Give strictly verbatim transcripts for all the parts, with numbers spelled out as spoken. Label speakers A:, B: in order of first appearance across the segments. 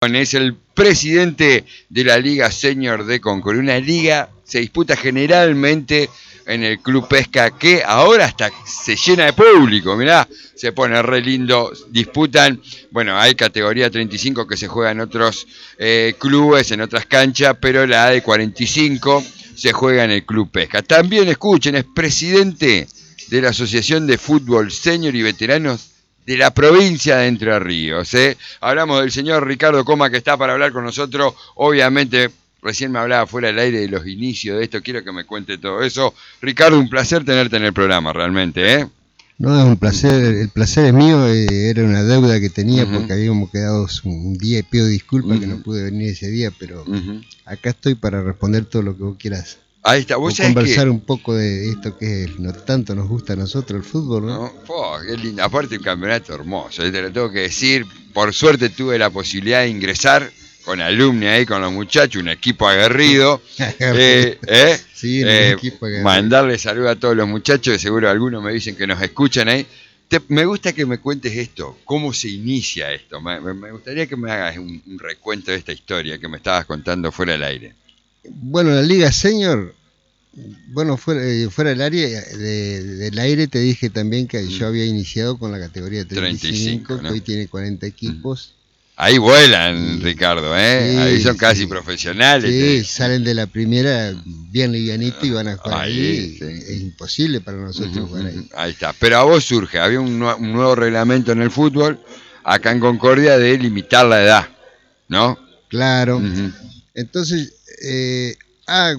A: Es el presidente de la Liga Senior de Concord. Una liga se disputa generalmente en el Club Pesca, que ahora hasta se llena de público. Mirá, se pone re lindo. Disputan, bueno, hay categoría treinta y cinco que se juega en otros eh, clubes, en otras canchas, pero la de cuarenta y cinco se juega en el Club Pesca. También escuchen, es presidente de la Asociación de Fútbol Senior y Veteranos de la provincia de Entre Ríos. ¿eh? Hablamos del señor Ricardo Coma, que está para hablar con nosotros. Obviamente, recién me hablaba fuera del aire de los inicios de esto. Quiero que me cuente todo eso. Ricardo, un placer tenerte en el programa, realmente. ¿eh?
B: No, es un placer. El placer es mío. Eh, era una deuda que tenía uh-huh. porque habíamos quedado un día y pido disculpas uh-huh. que no pude venir ese día, pero uh-huh. acá estoy para responder todo lo que vos quieras.
A: Ahí está, vos sabés
B: conversar
A: que...
B: un poco de esto que no tanto nos gusta a nosotros, el fútbol, ¿no?
A: no oh, qué lindo. Aparte, un campeonato hermoso, te lo tengo que decir. Por suerte tuve la posibilidad de ingresar con alumni ahí, con los muchachos, un equipo aguerrido. eh, eh,
B: sí, un
A: eh,
B: equipo aguerrido.
A: Mandarle saludos a todos los muchachos, que seguro algunos me dicen que nos escuchan ahí. Te, me gusta que me cuentes esto, cómo se inicia esto. Me, me gustaría que me hagas un, un recuento de esta historia que me estabas contando fuera del aire.
B: Bueno, la Liga Senior, bueno, fuera, fuera del área, de, del aire te dije también que yo había iniciado con la categoría treinta y cinco, treinta y cinco, ¿no? Que hoy tiene cuarenta equipos.
A: Ahí vuelan, y, Ricardo, ¿eh? Sí, ahí son casi
B: sí,
A: profesionales.
B: Sí, ¿eh? Salen de la primera bien livianito y van a jugar ahí. ahí
A: sí.
B: Es imposible para nosotros uh-huh, jugar ahí.
A: Ahí está. Pero a vos surge, había un, un nuevo reglamento en el fútbol, acá en Concordia, de limitar la edad, ¿no?
B: Claro. Uh-huh. Entonces, eh, ah,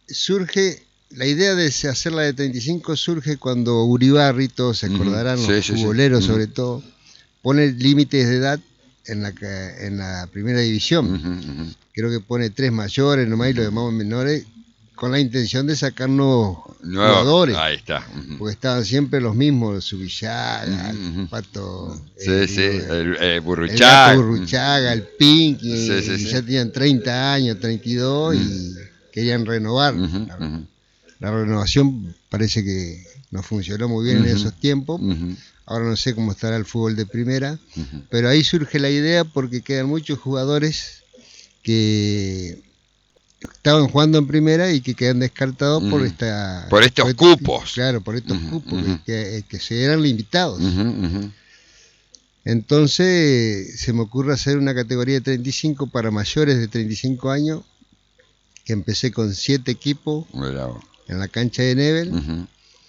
B: surge, la idea de hacer la de treinta y cinco surge cuando Uribarri, todos se acordarán, uh-huh. los sí, futboleros sí, sí. sobre uh-huh. todo, pone límites de edad en la, en la primera división. Uh-huh, uh-huh. Creo que pone tres mayores nomás y los demás menores, con la intención de sacar nuevos Nuevo, jugadores.
A: Ahí está. Uh-huh.
B: Porque estaban siempre los mismos, Subillaga, uh-huh. el Pato...
A: Sí, el, sí, el, el
B: Burruchaga. El Burruchaga, el Pinky, sí, sí, y sí. ya tenían treinta años, treinta y dos, uh-huh. y querían renovar. Uh-huh. La, uh-huh. la renovación parece que no funcionó muy bien uh-huh. en esos tiempos. Uh-huh. Ahora no sé cómo estará el fútbol de primera, uh-huh. pero ahí surge la idea porque quedan muchos jugadores que estaban jugando en primera y que quedan descartados uh-huh. por esta
A: por estos
B: por
A: cupos.
B: Este, claro, por estos uh-huh. cupos
A: uh-huh.
B: que, que se eran limitados.
A: Uh-huh. Uh-huh.
B: Entonces se me ocurre hacer una categoría de treinta y cinco para mayores de treinta y cinco años, que empecé con siete equipos Bravo. en la cancha de Nebel. Uh-huh.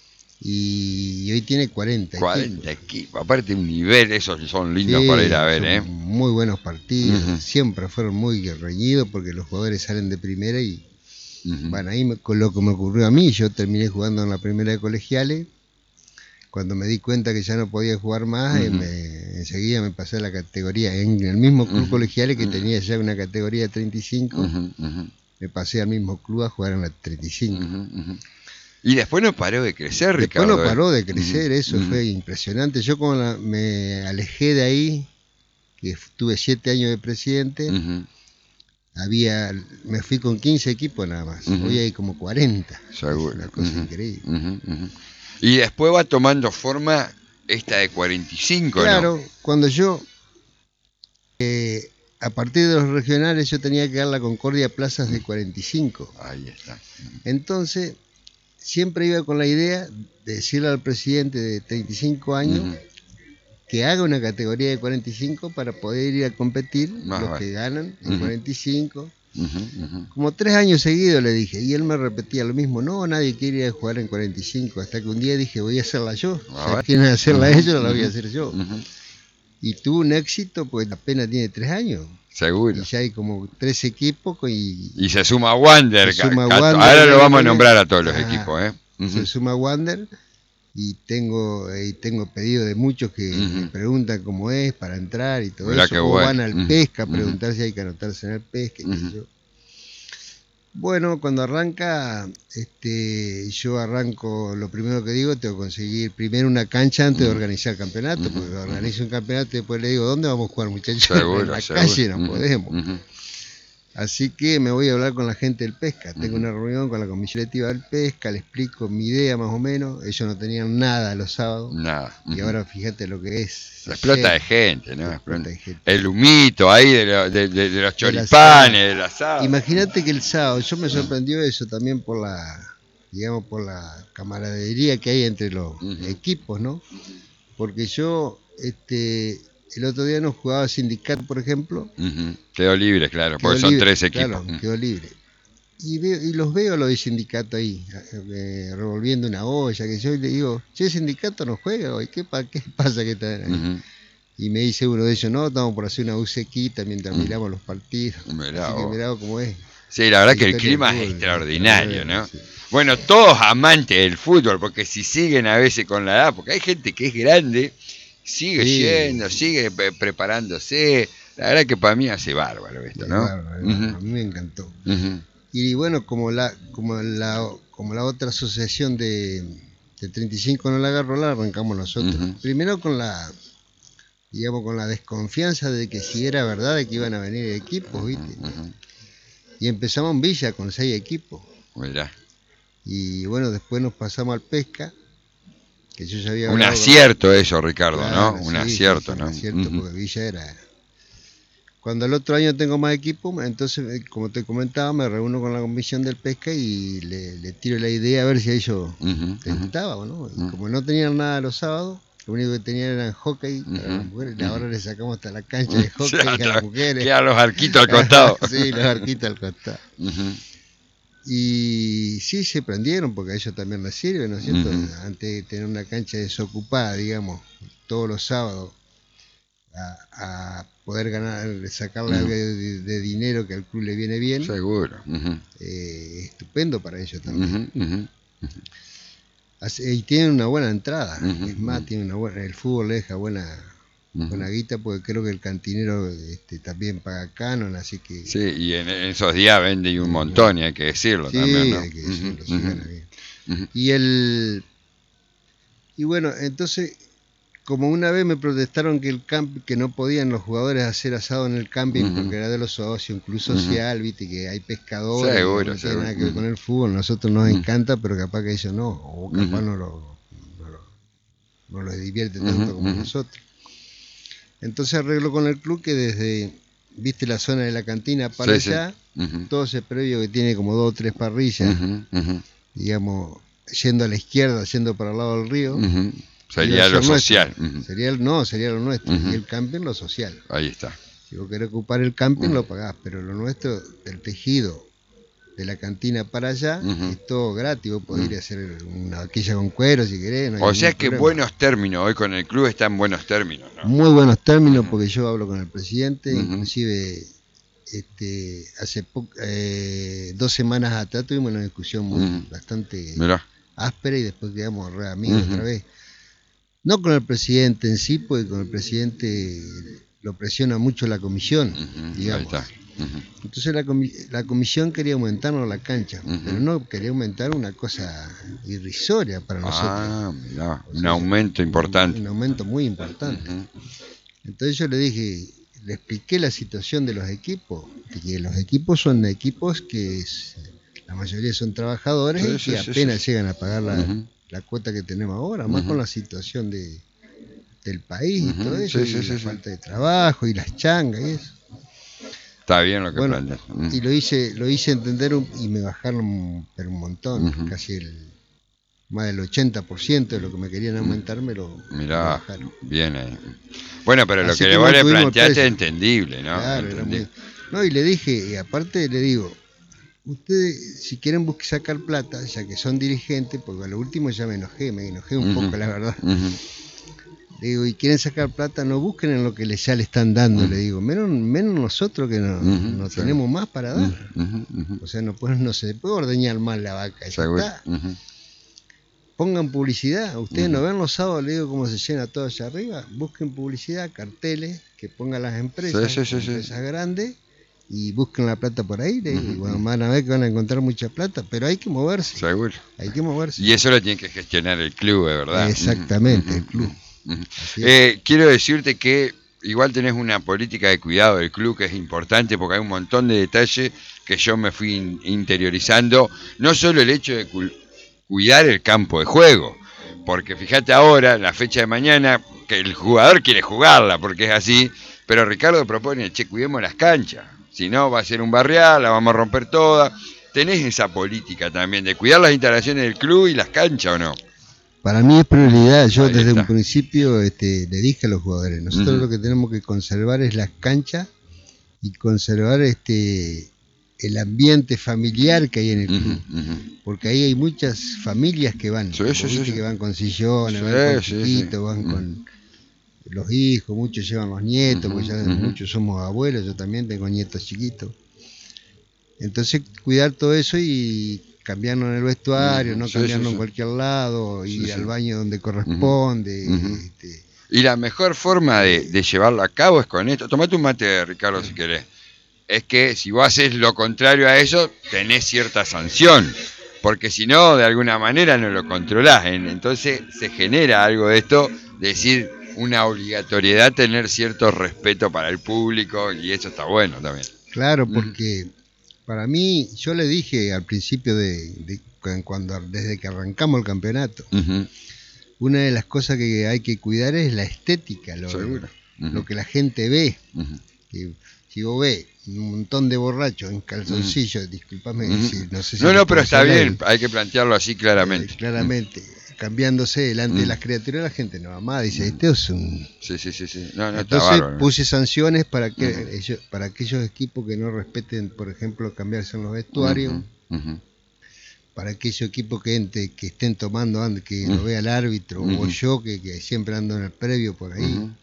B: Y hoy tiene cuarenta,
A: cuarenta equipos. equipos. Aparte un nivel, esos son lindos sí, para ir a ver, ¿eh?
B: Muy buenos partidos, uh-huh. siempre fueron muy reñidos porque los jugadores salen de primera y uh-huh. bueno, ahí me, con lo que me ocurrió a mí, yo terminé jugando en la primera de colegiales. Cuando me di cuenta que ya no podía jugar más, uh-huh. eh, me, enseguida me pasé a la categoría, en el mismo club uh-huh. colegiales que uh-huh. tenía ya una categoría de treinta y cinco, uh-huh. Uh-huh. me pasé al mismo club a jugar en la treinta y cinco.
A: Uh-huh. Uh-huh. Y después no paró de crecer, Ricardo.
B: Después no paró de crecer, uh-huh. eso uh-huh. fue impresionante. Yo como la, me alejé de ahí, que tuve siete años de presidente, uh-huh. había, me fui con quince equipos nada más. Uh-huh. Hoy hay como cuarenta.
A: Seguro.
B: Es una cosa
A: uh-huh.
B: increíble.
A: Uh-huh. Uh-huh. Y después va tomando forma esta de cuarenta y cinco,
B: claro,
A: ¿no?
B: Cuando yo, eh, a partir de los regionales, yo tenía que dar la Concordia plazas de cuarenta y cinco.
A: Ahí está. Uh-huh.
B: Entonces, siempre iba con la idea de decirle al presidente de treinta y cinco años uh-huh. que haga una categoría de cuarenta y cinco para poder ir a competir, Más los vale. que ganan en uh-huh. cuarenta y cinco. Uh-huh. Uh-huh. Como tres años seguidos le dije, y él me repetía lo mismo, no, nadie quiere ir a jugar en cuarenta y cinco, hasta que un día dije, voy a hacerla yo,
A: Ah,
B: o sea, quieren hacerla
A: uh-huh.
B: ellos, la voy a hacer yo.
A: Uh-huh.
B: Y tuvo un éxito, pues apenas tiene tres años.
A: Seguro.
B: Y ya hay como tres equipos. Y,
A: y se suma Wander.
B: Se suma
A: Wander
B: ahora
A: lo vamos a nombrar a todos los ah, equipos. ¿eh?
B: Uh-huh. Se suma Wander. Y tengo y tengo pedido de muchos que uh-huh. me preguntan cómo es para entrar y todo Mirá eso. O bueno. van al uh-huh. pesca a preguntar uh-huh. si hay que anotarse en el pesca. Uh-huh. Y yo. Bueno, cuando arranca, este, yo arranco, lo primero que digo, tengo que conseguir primero una cancha antes uh-huh. de organizar el campeonato, uh-huh. porque organizo un campeonato y después le digo, ¿dónde vamos a jugar, muchachos?
A: Seguro,
B: en la
A: seguro.
B: calle no
A: uh-huh.
B: podemos.
A: Uh-huh.
B: Así que me voy a hablar con la gente del Pesca. Tengo uh-huh. una reunión con la comisión directiva del Pesca, le explico mi idea más o menos. Ellos no tenían nada los sábados.
A: Nada. Uh-huh.
B: Y ahora fíjate lo que es.
A: La explota de gente, ¿no? Explota de gente. El humito ahí de, lo, de, de, de los choripanes, del asado.
B: Imagínate que el sábado, yo me sorprendió eso también por la, digamos, por la camaradería que hay entre los uh-huh. equipos, ¿no? Porque yo, este... el otro día nos jugaba Sindicato, por ejemplo.
A: Uh-huh. Quedó libre, claro, quedó porque son libre, tres equipos.
B: Claro, uh-huh. Quedó libre. Y, veo, y los veo los de Sindicato ahí, eh, revolviendo una olla, que yo le digo, che, Sindicato no juega hoy, ¿qué, pa, qué pasa que están ahí? Uh-huh. Y me dice uno de ellos, no, estamos por hacer una bucequita mientras uh-huh. miramos los partidos.
A: Mirá,
B: Así que mirá cómo es.
A: Sí, la verdad que el clima es extraordinario, ¿no? Sí. Bueno, todos amantes del fútbol, porque si siguen a veces con la edad, porque hay gente que es grande, sigue sí. yendo, sigue preparándose. La verdad que para mí hace bárbaro esto, ¿no?
B: Bárbaro, uh-huh. A mí me encantó. Uh-huh. Y bueno, como la como la como la otra asociación de, de treinta y cinco no la agarró, la arrancamos nosotros. Uh-huh. Primero con la digamos con la desconfianza de que si era verdad de que iban a venir equipos, ¿viste? Uh-huh. Y empezamos en Villa con seis equipos.
A: Mirá.
B: Y bueno, después nos pasamos al Pesca. Que yo ya había
A: un acierto con... eso, Ricardo, claro, ¿no? Un
B: sí,
A: acierto,
B: sí,
A: ¿no?
B: Un acierto, uh-huh. Porque Villa era... Cuando el otro año tengo más equipo, entonces, como te comentaba, me reúno con la comisión del Pesca y le, le tiro la idea a ver si a ellos uh-huh, les gustaba o no. Y uh-huh. como no tenían nada los sábados, lo único que tenían era hockey uh-huh. para las mujeres, y ahora le sacamos hasta la cancha de hockey uh-huh. a las mujeres.
A: Quedan los arquitos al costado.
B: Sí, los arquitos al costado. Uh-huh. Y sí, se prendieron porque a ellos también les sirve, ¿no es cierto? Uh-huh. Antes de tener una cancha desocupada, digamos, todos los sábados, a, a poder ganar, sacarle uh-huh. algo de, de dinero que al club le viene bien.
A: Seguro. Uh-huh.
B: Eh, estupendo para ellos también.
A: Uh-huh. Uh-huh.
B: Así, y tienen una buena entrada. Uh-huh. Es más, tienen una buena, el fútbol le deja buena... Uh-huh. Buena guita, porque creo que el cantinero este, también paga canon, así que...
A: Sí, y en, en esos días vende un montón, y hay que decirlo
B: sí,
A: también, ¿no?
B: hay que decirlo, uh-huh. Sí, gana bien. Uh-huh. Y el... Y bueno, entonces, como una vez me protestaron que el camp que no podían los jugadores hacer asado en el camping, uh-huh. porque era de los socios, un club social, uh-huh. viste, que hay pescadores,
A: seguro,
B: no
A: seguro.
B: tiene nada que ver con el fútbol, nosotros nos uh-huh. encanta, pero capaz que ellos no, o capaz uh-huh. no, lo, no, lo, no los divierte tanto uh-huh. como uh-huh. nosotros. Entonces arreglo con el club que desde, viste la zona de la cantina para sí, allá, sí. Uh-huh. todo ese previo que tiene como dos o tres parrillas, uh-huh. Uh-huh. digamos, yendo a la izquierda, yendo para el lado del río.
A: Uh-huh. Sería lo social.
B: Uh-huh. Sería el, no, sería lo nuestro. Uh-huh. Y el camping lo social.
A: Ahí está.
B: Si vos querés ocupar el camping uh-huh. lo pagás, pero lo nuestro, del tejido de la cantina para allá, uh-huh. es todo gratis. Vos podés uh-huh. ir a hacer una vaquilla con cuero si querés. No
A: o sea que problema. Buenos términos, hoy con el club está en buenos términos, ¿no?
B: Muy buenos términos, uh-huh. porque yo hablo con el presidente, uh-huh. inclusive este, hace po- eh, dos semanas atrás tuvimos una discusión muy, uh-huh. bastante Mirá. áspera y después quedamos re amigos uh-huh. otra vez. No con el presidente en sí, porque con el presidente lo presiona mucho la comisión, uh-huh. digamos. Ahí está. Uh-huh. Entonces la, comi- la comisión quería aumentarnos la cancha, uh-huh. pero no quería aumentar una cosa irrisoria para nosotros.
A: Ah, mirá, un sea, aumento importante.
B: Un, un aumento muy importante. Uh-huh. Entonces yo le dije, le expliqué la situación de los equipos, que los equipos son equipos que es, la mayoría son trabajadores sí, y sí, que sí, apenas sí. llegan a pagar la, uh-huh. la cuota que tenemos ahora, más uh-huh. con la situación de, del país uh-huh. y todo eso, sí, y sí, la sí, falta sí. de trabajo y las changas y eso.
A: Está bien lo que
B: bueno,
A: planteas. Uh-huh.
B: Y lo hice, lo hice entender un, y me bajaron pero un montón, uh-huh. casi el más del ochenta por ciento de lo que me querían aumentar me lo,
A: Mirá,
B: me lo bajaron.
A: Bien ahí. Bueno, pero Así lo que, que vos le planteaste es entendible, ¿no?
B: Claro, era muy... No, y le dije, y aparte le digo, ustedes si quieren buscar sacar plata, ya que son dirigentes, porque a lo último ya me enojé, me enojé un uh-huh. poco, la verdad. Uh-huh. Le digo, y quieren sacar plata, no busquen en lo que les ya le están dando, uh-huh. le digo, menos, menos nosotros que no, uh-huh. no sí. tenemos más para dar. Uh-huh. Uh-huh. O sea, no, pues, no se puede ordeñar mal la vaca, ya está. Uh-huh. Pongan publicidad, ustedes uh-huh. no ven los sábados, le digo cómo se llena todo allá arriba, busquen publicidad, carteles, que pongan las empresas, sí, sí, sí, empresas sí. grandes, y busquen la plata por ahí, le digo, uh-huh. bueno, van a ver que van a encontrar mucha plata, pero hay que moverse.
A: Seguro.
B: Hay que moverse.
A: Y eso lo tiene que gestionar el club, de verdad.
B: Exactamente,
A: uh-huh.
B: el club.
A: Uh-huh. Eh, quiero decirte que igual tenés una política de cuidado del club que es importante porque hay un montón de detalles que yo me fui in- interiorizando. No solo el hecho de cu- cuidar el campo de juego, porque fíjate ahora, en la fecha de mañana, que el jugador quiere jugarla porque es así, pero Ricardo propone, che, cuidemos las canchas. Si no, va a ser un barrial, la vamos a romper toda. ¿Tenés esa política también de cuidar las instalaciones del club y las canchas o no?
B: Para mí es prioridad. Yo
A: Ahí
B: desde
A: está.
B: un principio este, le dije a los jugadores, nosotros
A: Ujú.
B: lo que tenemos que conservar es las canchas y conservar este el ambiente familiar que hay en el
A: Ujú,
B: club.
A: ujú.
B: Porque ahí hay muchas familias que van,
A: Sí,
B: vos
A: sí, sí,
B: viste
A: sí.
B: que van con sillones,
A: Sí,
B: van con
A: sí, sí.
B: chiquitos, van
A: Ujú.
B: con los hijos, muchos llevan los nietos, porque ya
A: Ujú, ujú.
B: muchos somos abuelos, yo también tengo nietos chiquitos. Entonces cuidar todo eso y cambiarnos en el vestuario,
A: Ujú.
B: no
A: Sí, sí,
B: cambiarnos en
A: sí.
B: cualquier lado,
A: Sí,
B: ir
A: sí.
B: al baño donde
A: Ujú,
B: corresponde.
A: ujú.
B: Este,
A: Y la mejor forma de,
B: eh,
A: de llevarlo a cabo es con esto. Tomate un mate, Ricardo, si querés. Es que si vos haces lo contrario a eso, tenés cierta sanción. Porque si no, de alguna manera no lo controlás. En- Entonces se genera algo de esto, de decir, una obligatoriedad tener cierto respeto para el público, y eso está bueno también.
B: claro,
A: Ujú,
B: porque para mí, yo le dije al principio de, de cuando desde que arrancamos el campeonato,
A: ujú.
B: una de las cosas que hay que cuidar es la estética, lo,
A: Seguro. Ujú,
B: lo que la gente ve.
A: ujú,
B: Que si vos ves un montón de borrachos en
A: ujú,
B: calzoncillos, disculpame
A: ujú.
B: si no sé si
A: No,
B: lo
A: no, pero
B: puedo
A: está
B: decir al
A: bien,
B: aire,
A: hay que plantearlo así
B: eh,
A: claramente.
B: claramente, cambiándose delante de
A: Mm,
B: las criaturas, la gente no va más, dice,
A: mm.
B: este es un...
A: Sí, sí, sí, sí. No, no, está
B: Entonces
A: bárbaro.
B: puse sanciones para que
A: Ujú,
B: ellos, para aquellos equipos que no respeten, por ejemplo, cambiarse en los
A: ujú,
B: vestuarios,
A: ujú,
B: para aquellos equipos que, ente, que estén tomando antes que
A: ujú,
B: lo vea el árbitro, o
A: ujú,
B: yo que, que siempre ando en el previo por ahí,
A: ujú,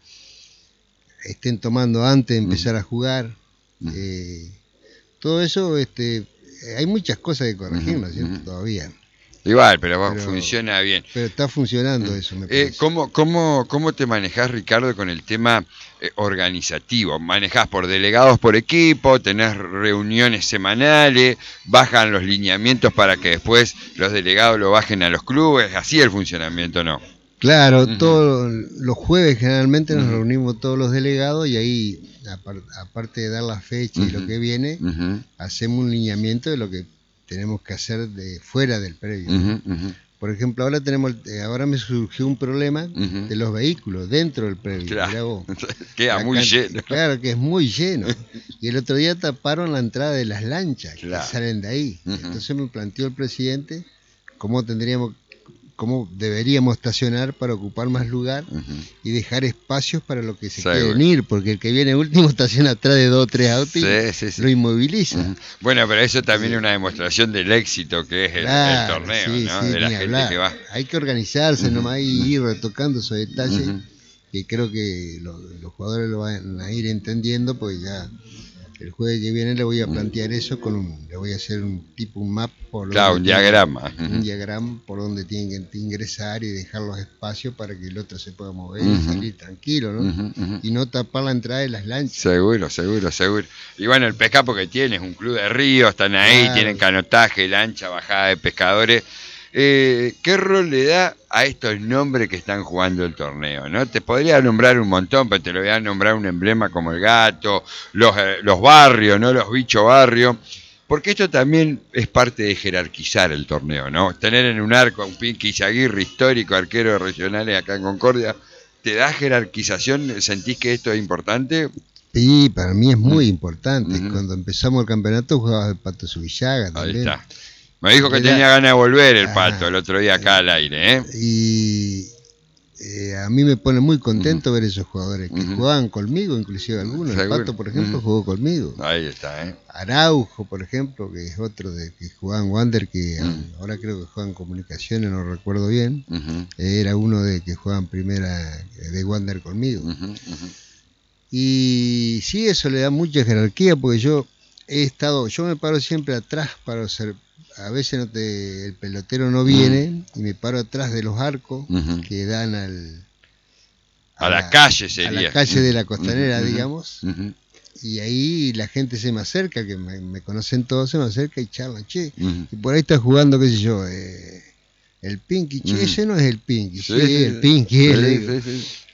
B: estén tomando antes de
A: ujú,
B: empezar a jugar.
A: ujú,
B: Eh, todo eso, este, hay muchas cosas que
A: ujú,
B: corregir, ¿no es cierto?
A: ujú.
B: Todavía.
A: Igual, pero va-
B: Pero,
A: funciona bien.
B: pero está funcionando
A: Mm.
B: eso, me
A: Eh,
B: parece.
A: ¿cómo, cómo, ¿Cómo te manejás, Ricardo, con el tema eh, organizativo? ¿Manejás por delegados por equipo? ¿Tenés reuniones semanales? ¿Bajan los lineamientos para que después los delegados lo bajen a los clubes? ¿Así el funcionamiento, no?
B: Claro,
A: Ujú,
B: todos los jueves generalmente nos
A: ujú,
B: reunimos todos los delegados y ahí, apar- aparte de dar la fecha y lo
A: ujú,
B: que viene,
A: ujú,
B: hacemos un lineamiento de lo que tenemos que hacer de fuera del previo,
A: ujú,
B: ¿no?
A: ujú,
B: Por ejemplo, ahora tenemos, eh, ahora me surgió un problema
A: ujú.
B: de los vehículos dentro del previo.
A: Claro,
B: Mirá vos,
A: queda
B: la
A: muy
B: can-
A: lleno.
B: claro que es muy lleno. Y el otro día taparon la entrada de las lanchas que
A: Claro.
B: salen de ahí.
A: Ujú.
B: Entonces me planteó el presidente cómo tendríamos, cómo deberíamos estacionar para ocupar más lugar
A: Ujú.
B: y dejar espacios para los que se
A: Seguro.
B: quieren ir, porque el que viene último estaciona atrás de dos o tres autos y
A: Sí, sí, sí.
B: lo inmoviliza.
A: Ujú. Bueno, pero eso también es
B: Eh,
A: una demostración del éxito que es el, el
B: Claro,
A: torneo,
B: sí,
A: ¿no?
B: sí,
A: De la
B: ni
A: gente que
B: hablar.
A: va.
B: Hay que organizarse
A: Ujú,
B: nomás y ir retocando esos detalles
A: ujú.
B: que creo que lo- los jugadores lo van a ir entendiendo, pues ya el jueves que viene le voy a plantear eso con un, le voy a hacer un tipo un map por
A: Claro,
B: donde
A: un
B: tienen,
A: diagrama.
B: un
A: Ujú.
B: diagrama por donde tienen que ingresar y dejar los espacios para que el otro se pueda mover y
A: Ujú,
B: salir tranquilo, ¿no?
A: ujú, ujú.
B: Y no tapar la entrada de las lanchas.
A: Seguro, seguro, seguro. Y bueno, el pescapo que tiene es un club de río, están ahí, tienen
B: Claro.
A: canotaje, lancha, bajada de pescadores. Eh, ¿Qué rol le da a estos nombres que están jugando el torneo? ¿No? Te podría nombrar un montón, pero te lo voy a nombrar un emblema como el gato, los, eh, los barrios, ¿no? Los bichos barrios. Porque esto también es parte de jerarquizar el torneo, ¿no? Tener en un arco a un Pinky Izaguirre, histórico arquero de regionales acá en Concordia, ¿te da jerarquización? ¿Sentís que esto es importante?
B: Sí, para mí es
A: Mm,
B: muy importante.
A: ujú.
B: Cuando empezamos el campeonato jugaba el Pato Subillaga
A: Ahí
B: también.
A: está. Me dijo que
B: Y era,
A: tenía ganas de volver el Pato el
B: ajá,
A: otro día acá al aire, ¿eh?
B: y eh, a mí me pone muy
A: Ujú,
B: contento ver esos jugadores que
A: ujú.
B: jugaban conmigo, inclusive algunos. El
A: Seguro.
B: Pato, por ejemplo,
A: Ujú.
B: jugó conmigo.
A: Ahí está, ¿eh?
B: Araujo, por ejemplo, que es otro de que jugaba en Wander, que
A: Ujú,
B: ahora creo que juega en Comunicaciones, no recuerdo bien.
A: ujú,
B: Era uno de que jugaba en primera de Wander conmigo.
A: ujú, ujú,
B: Y sí, eso le da mucha jerarquía, porque yo he estado, yo me paro siempre atrás para hacer, a veces no te, el pelotero no viene y me paro atrás de los arcos
A: ujú.
B: que dan al,
A: A
B: a,
A: la
B: la,
A: calle
B: a la
A: sería.
B: calle de la
A: Ujú,
B: costanera,
A: ujú,
B: digamos,
A: ujú,
B: y ahí la gente se me acerca, que me, me conocen todos, se me acerca y charlan, che,
A: ujú,
B: y por ahí está jugando, qué sé yo, eh, el Pinky, che,
A: ujú.
B: ese no es el Pinky,
A: Sí,
B: sí,
A: sí,
B: el
A: sí.
B: Pinky, le
A: Sí,
B: digo.
A: sí, sí.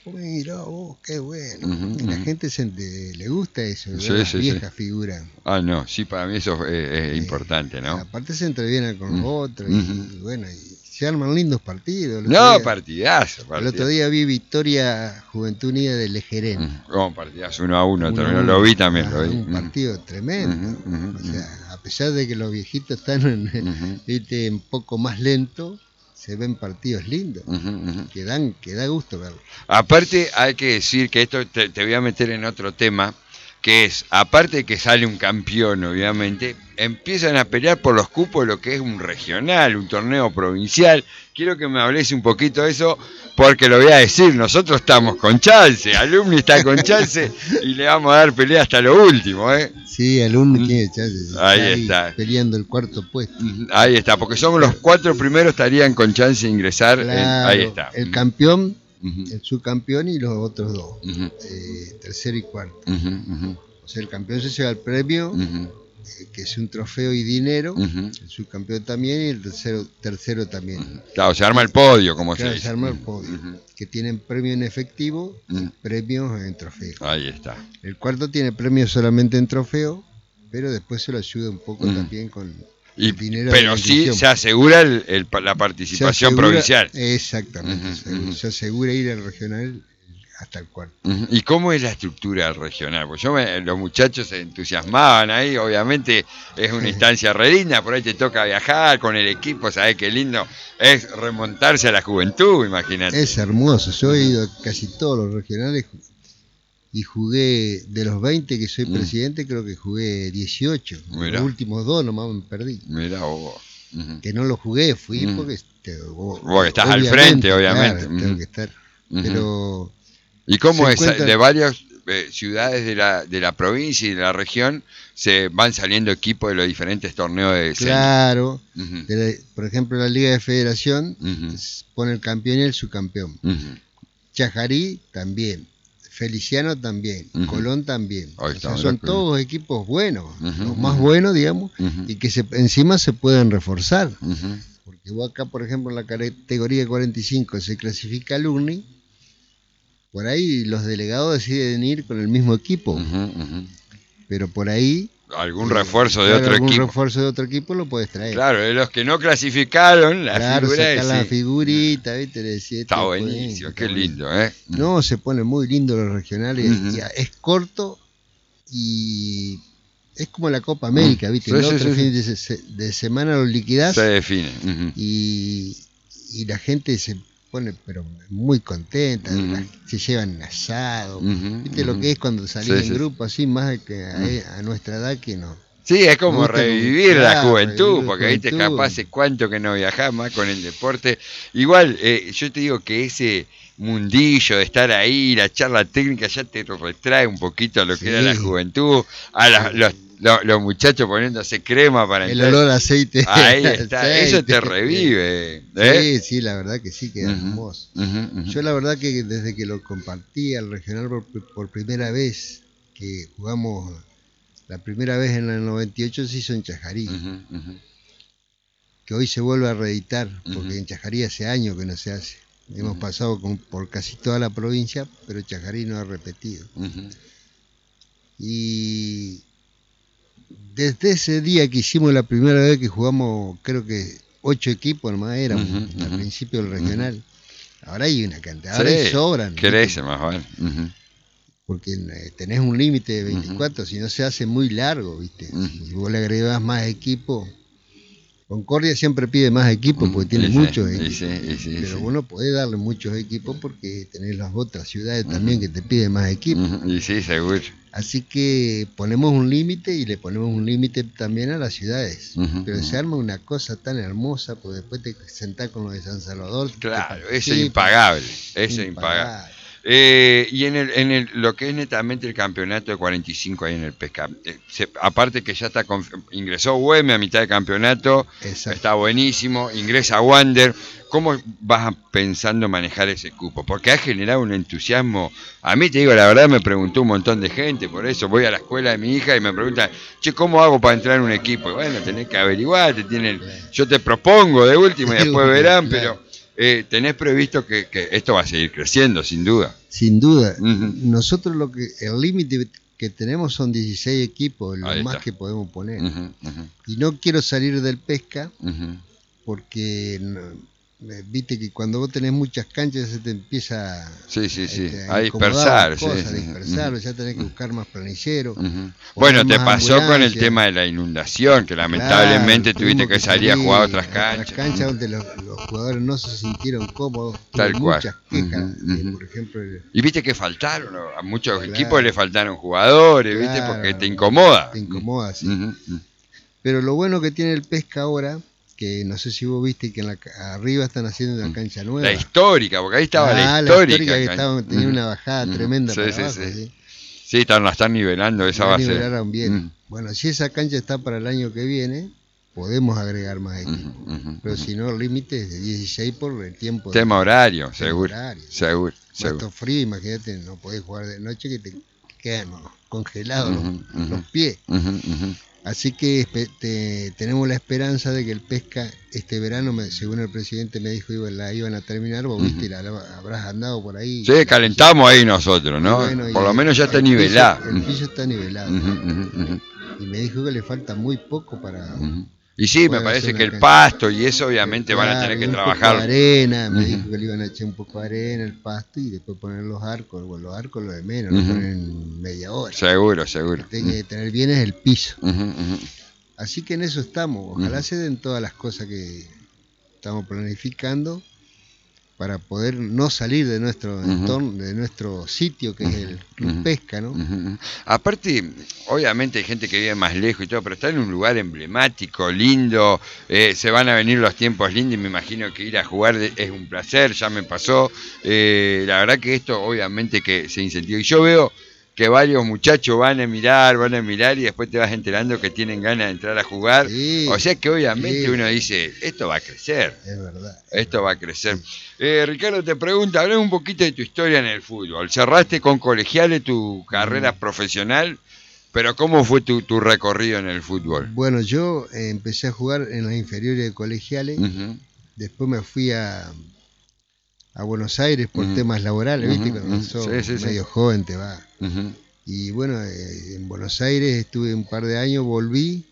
B: Mira vos, qué bueno.
A: Uh-huh,
B: y la
A: uh-huh.
B: gente se, le gusta eso,
A: sí,
B: ver
A: sí,
B: las viejas
A: sí.
B: figuras.
A: Ah, no, sí, para mí eso es, es
B: Eh,
A: importante, ¿no?
B: Aparte se entrevienen con
A: uh-huh.
B: los otros y,
A: Uh-huh.
B: y bueno, y se arman lindos partidos. El
A: No,
B: otro día,
A: partidazo, partidazo.
B: El otro día vi Victoria Juventud Unida de Lejerén.
A: Uh-huh. Como partidazo uno a uno,
B: uno
A: terminó,
B: a uno.
A: lo vi también,
B: Ah,
A: lo vi.
B: un partido uh-huh. tremendo.
A: Uh-huh, uh-huh,
B: o sea, a pesar de que los viejitos están en, uh-huh. ¿viste? un poco más lentos, se ven partidos lindos, uh-huh, uh-huh. que dan, que da gusto verlo.
A: Aparte hay que decir que esto te, te voy a meter en otro tema, que es, aparte de que sale un campeón, obviamente, empiezan a pelear por los cupos de lo que es un regional, un torneo provincial. Quiero que me hables un poquito de eso, porque lo voy a decir, nosotros estamos con chance, Alumni está con chance y le vamos a dar pelea hasta lo último, ¿eh?
B: Sí, Alumni mm. tiene chance.
A: Ahí está.
B: Ahí peleando el cuarto puesto.
A: Ahí está, porque somos los cuatro primeros estarían con chance de ingresar.
B: Claro,
A: en, ahí está.
B: El campeón,
A: uh-huh.
B: el subcampeón y los otros dos,
A: uh-huh.
B: eh, tercero y cuarto.
A: Uh-huh, uh-huh.
B: O sea, el campeón se lleva el premio, uh-huh. eh, que es un trofeo y dinero, uh-huh. el subcampeón también y el tercero, tercero también.
A: Uh-huh. Claro, se arma el podio, como
B: claro,
A: se dice.
B: se arma el podio, uh-huh. que tienen premio en efectivo uh-huh. y premios en trofeo.
A: Ahí está.
B: El cuarto tiene premio solamente en trofeo, pero después se lo ayuda un poco uh-huh. también con...
A: Y, pero sí se asegura el, el, la participación
B: asegura,
A: provincial.
B: Exactamente, uh-huh, se, uh-huh. se asegura ir al regional hasta el cuarto.
A: Uh-huh. ¿Y cómo es la estructura del regional? Pues yo me, los muchachos se entusiasmaban ahí, obviamente es una instancia re linda, por ahí te toca viajar con el equipo, sabés qué lindo es remontarse a la juventud, imagínate.
B: Es hermoso, yo he ido a casi todos los regionales y jugué, de los veinte que soy presidente, mm. creo que jugué dieciocho. Mirá. Los últimos dos nomás me perdí.
A: Mirá vos. Uh-huh.
B: Que no lo jugué, fui uh-huh. porque... Te,
A: vos, porque estás al frente, obviamente.
B: Claro, uh-huh. tengo que estar. Uh-huh. Pero...
A: ¿Y cómo es? Encuentra... De varias eh, ciudades de la, de la provincia y de la región se van saliendo equipos de los diferentes torneos de diseño.
B: Claro. Uh-huh. de la, por ejemplo, la Liga de Federación uh-huh. pone el campeón y el subcampeón. Uh-huh. Chajarí también. Feliciano también, uh-huh. Colón también. O sea, son todos equipos buenos, uh-huh. los más buenos, digamos, uh-huh. y que se, encima se pueden reforzar. Uh-huh. Porque vos acá, por ejemplo, en la categoría cuarenta y cinco se clasifica Alumni, por ahí los delegados deciden ir con el mismo equipo. Uh-huh. Uh-huh. Pero por ahí...
A: Algún eh, refuerzo de claro, otro
B: algún
A: equipo.
B: Algún refuerzo de otro equipo lo puedes traer.
A: Claro, de los que no clasificaron, la
B: claro,
A: figura
B: saca
A: es,
B: la
A: sí.
B: figurita, ¿viste? Le decía,
A: está buenísimo, qué lindo, ¿eh?
B: No, se pone muy lindo los regionales. Uh-huh. Y es corto y es como la Copa América, ¿viste? Sí, el otro sí, fin sí. De, de semana lo liquidás.
A: Se define. Uh-huh.
B: Y, y la gente se pone pero muy contenta, uh-huh. la, se llevan asado, uh-huh. ¿viste uh-huh. lo que es cuando salís sí, en sí. grupo así, más que a, uh-huh. a nuestra edad que no?
A: Sí, es como revivir la juventud, porque viste, capaz hace cuánto que no viajás más con el deporte. Igual, eh, yo te digo que ese mundillo de estar ahí, la charla técnica ya te retrae un poquito a lo sí. que era la juventud, a la, sí. los, los, los muchachos poniéndose crema para
B: el olor a aceite.
A: Ahí está, aceite. Eso te revive. ¿eh?
B: Sí, sí, la verdad que sí, queda uh-huh. hermoso. Uh-huh, uh-huh. Yo la verdad que desde que lo compartí al regional por, por primera vez, que jugamos... La primera vez en el noventa y ocho se hizo en Chajarí, uh-huh, uh-huh. que hoy se vuelve a reeditar, porque uh-huh. en Chajarí hace años que no se hace. Uh-huh. Hemos pasado con, por casi toda la provincia, pero Chajarí no ha repetido. Uh-huh. Y desde ese día que hicimos la primera vez que jugamos, creo que ocho equipos nomás éramos, uh-huh, al uh-huh. principio del regional. Uh-huh. Ahora hay una cantidad, ahora sí, sobran.
A: Crece más vale. Uh-huh.
B: Porque tenés un límite de veinticuatro, uh-huh. si no se hace muy largo, ¿viste? Uh-huh. Si vos le agregás más equipo, Concordia siempre pide más equipos porque tiene sí, muchos sí, equipos, sí, sí, pero sí. vos no podés darle muchos equipos porque tenés las otras ciudades uh-huh. también que te piden más equipos.
A: Uh-huh. Y sí, seguro.
B: Así que ponemos un límite y le ponemos un límite también a las ciudades, uh-huh. pero se arma una cosa tan hermosa, porque después te sentás con los de San Salvador.
A: Claro, eso es impagable, eso es impagable. Eh, y en el en el lo que es netamente el campeonato de cuarenta y cinco ahí en el Pesca, eh, se, aparte que ya está conf- ingresó Güemes a mitad de campeonato, exacto. Está buenísimo, ingresa Wander. ¿Cómo vas pensando manejar ese cupo? Porque ha generado un entusiasmo. A mí, te digo la verdad, me preguntó un montón de gente, por eso voy a la escuela de mi hija y me preguntan, che, ¿cómo hago para entrar en un equipo? Y bueno, tenés que averiguar, te tienen, yo te propongo de última y después verán, pero Eh, ¿Tenés previsto que, que esto va a seguir creciendo, sin duda?
B: Sin duda.
A: Uh-huh.
B: Nosotros lo que el límite que tenemos son dieciséis equipos, lo
A: Ahí
B: más
A: está.
B: que podemos poner.
A: Uh-huh, uh-huh.
B: Y no quiero salir del pesca
A: uh-huh.
B: porque no, viste que cuando vos tenés muchas canchas se te empieza
A: sí, sí, sí.
B: Este,
A: a, a dispersar,
B: cosas,
A: sí,
B: a dispersar, uh-huh. ya tenés que buscar más planilleros.
A: Uh-huh. Bueno, te pasó con el tema de la inundación, que lamentablemente claro, tuviste que, que salir a jugar a otras canchas.
B: A otras canchas uh-huh. donde los, los jugadores no se sintieron cómodos.
A: Tal cual.
B: Muchas quejas,
A: uh-huh.
B: eh, por ejemplo. El...
A: Y viste que faltaron, a muchos claro. equipos le faltaron jugadores, claro. viste, porque te incomoda.
B: Te incomoda, sí.
A: Uh-huh.
B: Pero lo bueno que tiene el pesca ahora, que no sé si vos viste que en la, arriba están haciendo una cancha nueva.
A: La histórica, porque ahí estaba
B: ah,
A: la histórica.
B: La histórica que estaba, tenía una bajada uh-huh. tremenda
A: sí,
B: para
A: sí,
B: abajo,
A: sí.
B: ¿sí?
A: Sí, están, la están nivelando esa
B: la
A: base.
B: nivelaron bien. Uh-huh. Bueno, si esa cancha está para el año que viene, podemos agregar más equipos. Uh-huh, uh-huh, Pero uh-huh. si no, el límite es de dieciséis por el tiempo.
A: Tema
B: de,
A: horario,
B: tema
A: seguro,
B: horario.
A: Seguro, seguro.
B: Esto frío, imagínate, no podés jugar de noche que te quedan congelados
A: uh-huh,
B: los,
A: uh-huh.
B: los pies.
A: Uh-huh, uh-huh.
B: Así que te, tenemos la esperanza de que el pesca este verano, me, según el presidente me dijo, iba, la iban a terminar, vos uh-huh. viste, la, la, habrás andado por ahí.
A: Sí, calentamos ahí nosotros, ¿no? Bueno, por lo
B: el,
A: menos ya está nivelado.
B: Piso, el piso está nivelado.
A: Uh-huh, uh-huh, uh-huh.
B: Y me dijo que le falta muy poco para...
A: Uh-huh. Y sí, me parece que el pasto y eso obviamente claro, van a tener que
B: un
A: trabajar.
B: Poco de arena, me uh-huh. dijo que le iban a echar un poco de arena, el pasto y después poner los arcos. Bueno, los arcos lo de menos, uh-huh. lo ponen en media hora.
A: Seguro, seguro.
B: Lo que tiene que tener bien es el piso.
A: Uh-huh, uh-huh.
B: Así que en eso estamos. Ojalá uh-huh. se den todas las cosas que estamos planificando para poder no salir de nuestro uh-huh. entorno, de nuestro sitio que uh-huh. es el Club uh-huh. Pesca, ¿no?
A: Uh-huh. Aparte, obviamente hay gente que vive más lejos y todo, pero está en un lugar emblemático, lindo, eh, se van a venir los tiempos lindos y me imagino que ir a jugar es un placer, ya me pasó. Eh, la verdad que esto obviamente que se incentiva. Y yo veo que varios muchachos van a mirar, van a mirar y después te vas enterando que tienen ganas de entrar a jugar. Sí, o sea que obviamente sí. uno dice, esto va a crecer.
B: Es verdad.
A: Esto va a crecer. Sí. Eh, Ricardo te pregunta, hablame un poquito de tu historia en el fútbol. Cerraste con Colegiales tu carrera mm. profesional, pero ¿cómo fue tu, tu recorrido en el fútbol?
B: Bueno, yo eh, empecé a jugar en las inferiores de Colegiales, uh-huh. después me fui a... a Buenos Aires por uh-huh. temas laborales, ¿viste? Uh-huh. Cuando sos sí, sí, medio sí. joven te va. Uh-huh. Y bueno, eh, en Buenos Aires estuve un par de años, volví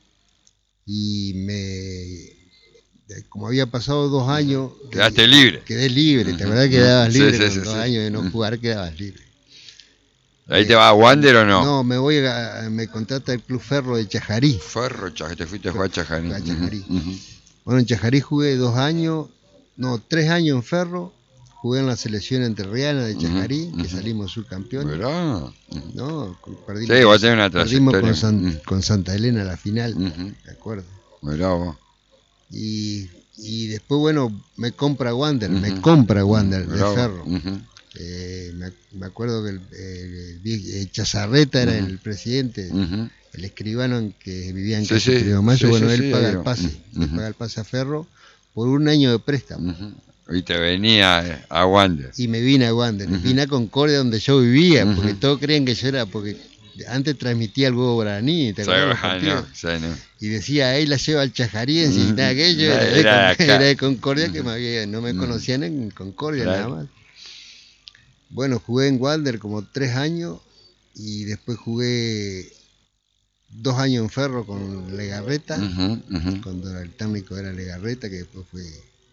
B: y me... Como había pasado dos años...
A: Quedaste libre.
B: Quedé libre,
A: uh-huh.
B: ¿te acordás que quedabas libre? Sí, sí, con dos sí. años de no jugar quedabas libre.
A: ¿Ahí eh, te vas a Wander o no?
B: No, me voy a... me contrata el Club Ferro de Chajarí.
A: Ferro, te fuiste a jugar a Chajarí.
B: A Chajarí. Uh-huh. Bueno, en Chajarí jugué dos años, no, tres años en Ferro. Jugué en la selección entrerriana de Chajarí, uh-huh, que uh-huh. salimos subcampeones.
A: ¿Verdad?
B: No, perdimos,
A: sí, vos tenés una
B: perdimos con, San, uh-huh. con Santa Elena la final,
A: uh-huh.
B: me acuerdo.
A: Mirá vos.
B: Y, y después, bueno, me compra Wander, uh-huh. me compra Wander uh-huh. de Ferro. Uh-huh. Eh, me, me acuerdo que el, el, el, el Chazarreta era uh-huh. el presidente, uh-huh. el escribano en que vivía en
A: sí,
B: Casa
A: sí,
B: Mayo,
A: sí,
B: bueno,
A: sí,
B: él
A: sí,
B: paga
A: sí,
B: el pase,
A: uh-huh.
B: él paga el pase a Ferro por un año de préstamo.
A: Uh-huh. Y te venía a Wander.
B: Y me vine a Wander, uh-huh. vine a Concordia donde yo vivía, uh-huh. porque todos creían que yo era, porque antes transmitía el huevo guaraní, ¿te acuerdas?
A: Sí, no, sí, no.
B: Y decía, ahí la lleva al Chajariense, uh-huh. y nada, que yo era, era, de, era de Concordia, uh-huh. que me había, no me conocían en Concordia claro. nada más. Bueno, jugué en Wander como tres años, y después jugué dos años en Ferro con Legarreta, uh-huh. Uh-huh. cuando el técnico era Legarreta, que después fue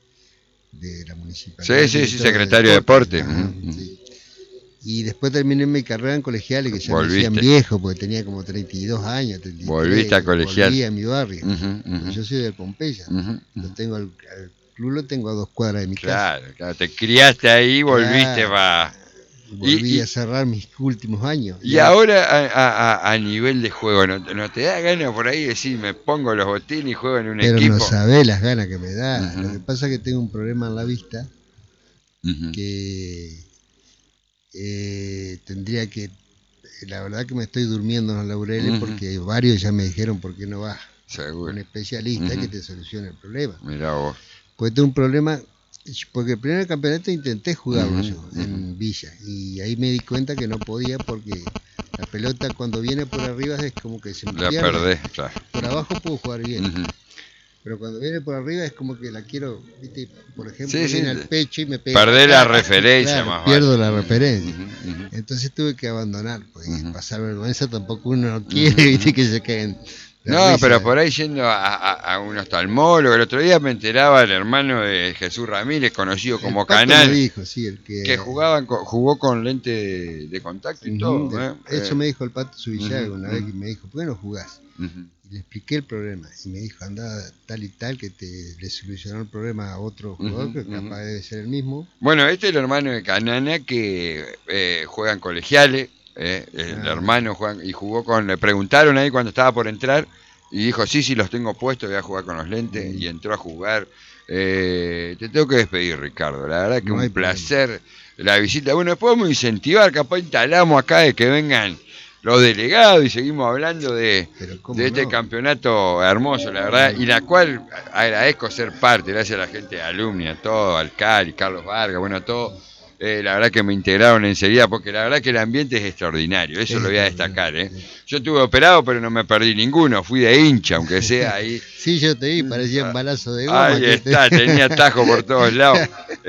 B: de la municipalidad.
A: Sí, sí, sí, secretario de Deporte. De deporte.
B: Uh-huh. Sí. Y después terminé mi carrera en Colegiales, que ya Volviste. me decían viejo, porque tenía como treinta y dos años. treinta y tres,
A: Volviste a Colegiales.
B: Volví a mi barrio.
A: Uh-huh, uh-huh.
B: Yo soy de Pompeya. Uh-huh, uh-huh. Lo tengo al, al club lo tengo a dos cuadras de mi
A: claro,
B: casa.
A: Claro, te criaste ahí, volviste para...
B: Claro. Volví y, a cerrar mis últimos años.
A: Y ya. Ahora a, a, a nivel de juego, ¿no, ¿no te da ganas por ahí de decir, me pongo los botines y juego en un
B: Pero
A: equipo?
B: Pero no sabés las ganas que me da. Uh-huh. Lo que pasa es que tengo un problema en la vista, uh-huh. que eh, tendría que... La verdad que me estoy durmiendo en los laureles, uh-huh. porque varios ya me dijeron, ¿por qué no vas
A: Seguro.
B: a un especialista
A: uh-huh.
B: que te solucione el problema?
A: Mirá vos.
B: Porque tengo un problema... Porque el primer campeonato intenté jugarlo uh-huh, yo uh-huh. en Villa y ahí me di cuenta que no podía porque la pelota cuando viene por arriba es como que se me
A: la
B: pierde.
A: perdés, claro.
B: Por abajo puedo jugar bien, uh-huh. pero cuando viene por arriba es como que la quiero, ¿viste? Por ejemplo,
A: sí,
B: viene
A: sí.
B: al pecho y me pega.
A: Perder la referencia,
B: claro,
A: más
B: pierdo
A: vale.
B: la referencia.
A: Uh-huh, uh-huh.
B: Entonces tuve que abandonar, porque
A: Uh-huh.
B: pasar vergüenza tampoco uno no quiere, uh-huh. ¿Viste? Que se caen.
A: No, risa. Pero por ahí yendo a, a, a un oftalmólogo, el otro día me enteraba el hermano de Jesús Ramírez, conocido como
B: el Pato
A: Canal,
B: me dijo, sí, el que,
A: que jugaba, jugó con lente de, de contacto y uh-huh, todo.
B: El,
A: ¿eh?
B: Eso
A: eh.
B: me dijo el Pato Subillaga uh-huh, una uh-huh. vez que me dijo, ¿por qué no jugás? Uh-huh. Y le expliqué el problema y me dijo, anda tal y tal, que te le solucionó el problema a otro jugador, uh-huh, que capaz uh-huh. debe ser el mismo.
A: Bueno, este es el hermano de Canana que eh, juega en colegiales. Eh, el ah. hermano Juan, y jugó con, le preguntaron ahí cuando estaba por entrar y dijo, sí, sí, los tengo puestos, voy a jugar con los lentes, mm. y entró a jugar. Eh, te tengo que despedir, Ricardo, la verdad que no un placer problema. La visita. Bueno, después vamos a incentivar, capaz instalamos acá de que vengan los delegados y seguimos hablando de, de este no? campeonato hermoso, la verdad, y la cual agradezco ser parte, gracias a la gente de Alumni, a todo, al Cali, Carlos Vargas, bueno, a todos. Eh, la verdad que me integraron enseguida, porque la verdad que el ambiente es extraordinario, eso sí, lo voy a destacar. ¿eh? Yo estuve operado, pero no me perdí ninguno, fui de hincha, aunque sea ahí.
B: Sí, yo te vi, parecía un balazo de goma.
A: Ahí está, te... tenía tajo por todos lados.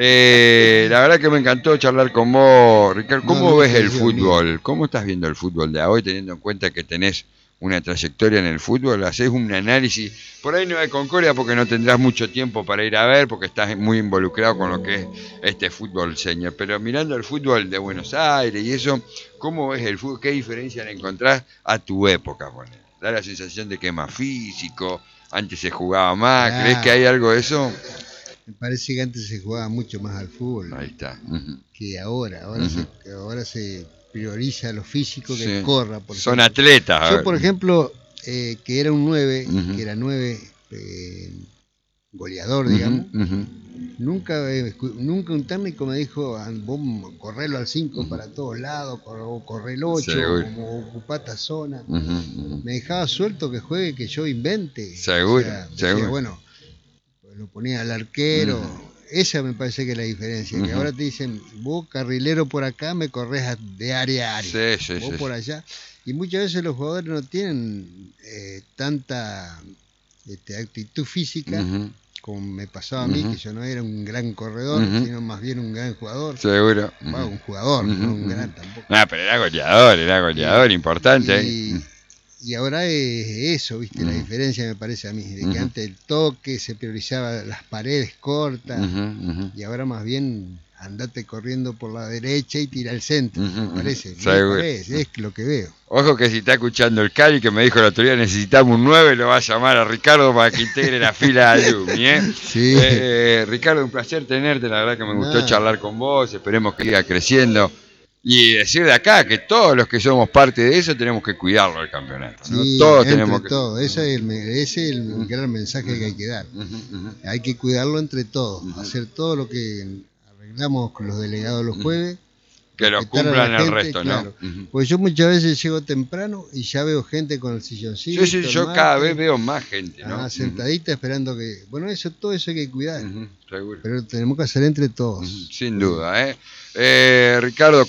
A: Eh, la verdad que me encantó charlar con vos, Ricardo. ¿Cómo no, ves el fútbol? Mío. ¿Cómo estás viendo el fútbol de hoy, teniendo en cuenta que tenés una trayectoria en el fútbol? Hacés un análisis, por ahí no hay Concordia porque no tendrás mucho tiempo para ir a ver, porque estás muy involucrado con lo que es este fútbol, señor. Pero mirando el fútbol de Buenos Aires y eso, ¿cómo ves el fútbol? ¿Qué diferencia le encontrás a tu época? Bueno, da la sensación de que es más físico, antes se jugaba más, claro. ¿Crees que hay algo de eso?
B: Me parece que antes se jugaba mucho más al fútbol.
A: Ahí está. Uh-huh.
B: Que ahora, ahora, uh-huh. se, ahora se prioriza lo físico que
A: sí.
B: corra. Por
A: Son
B: ejemplo.
A: atletas.
B: Yo, por ejemplo, eh, que era un nueve, uh-huh. que era nueve eh, goleador, digamos, uh-huh. Uh-huh. Nunca, eh, nunca un técnico me dijo, vos correlo al cinco uh-huh. para todos lados, o corre el ocho, como ocupar esta zona. Uh-huh. Uh-huh. Me dejaba suelto que juegue, que yo invente.
A: Seguro,
B: o sea,
A: seguro.
B: Decía, bueno, lo ponía al arquero. Uh-huh. Esa me parece que es la diferencia, uh-huh. que ahora te dicen, vos carrilero por acá, me corres de área a área,
A: sí, sí,
B: vos
A: sí,
B: por allá. Y muchas veces los jugadores no tienen eh, tanta este, actitud física, uh-huh. como me pasaba a mí, uh-huh. que yo no era un gran corredor, uh-huh. sino más bien un gran jugador.
A: Seguro.
B: Uh-huh. Bueno, un jugador, uh-huh. no un gran tampoco.
A: No, pero era goleador, era goleador,
B: y,
A: importante.
B: Y,
A: ¿eh?
B: y ahora es eso, ¿viste? Uh-huh. La diferencia me parece a mí, de que uh-huh. antes el toque se priorizaba las paredes cortas, uh-huh. Uh-huh. y ahora más bien andate corriendo por la derecha y tira al centro, uh-huh. me parece. Me parece, es lo que veo.
A: Ojo que si está escuchando el Cali, que me dijo el otro día, necesitamos un nueve, lo va a llamar a Ricardo para que integre la fila de Alumni. ¿eh?
B: Sí.
A: Eh, Ricardo, un placer tenerte, la verdad que me gustó no. charlar con vos, esperemos que siga creciendo. Y decir de acá que todos los que somos parte de eso tenemos que cuidarlo el campeonato. ¿no?
B: Sí,
A: todos
B: entre
A: tenemos que...
B: todos. Ese es el, ese es el uh-huh. gran mensaje que hay que dar. Uh-huh. Uh-huh. Hay que cuidarlo entre todos, uh-huh. hacer todo lo que arreglamos con los delegados los jueves.
A: Que lo cumplan el resto, claro.
B: ¿no? Uh-huh. Pues yo muchas veces llego temprano y ya veo gente con el silloncito.
A: Sí, sí, yo mate, cada vez veo más gente, ¿no?
B: Ah, sentadita uh-huh. esperando que... Bueno, eso todo eso hay que cuidar.
A: Uh-huh. Seguro.
B: Pero tenemos que hacer entre todos.
A: Uh-huh. Sin duda, ¿eh? eh Ricardo,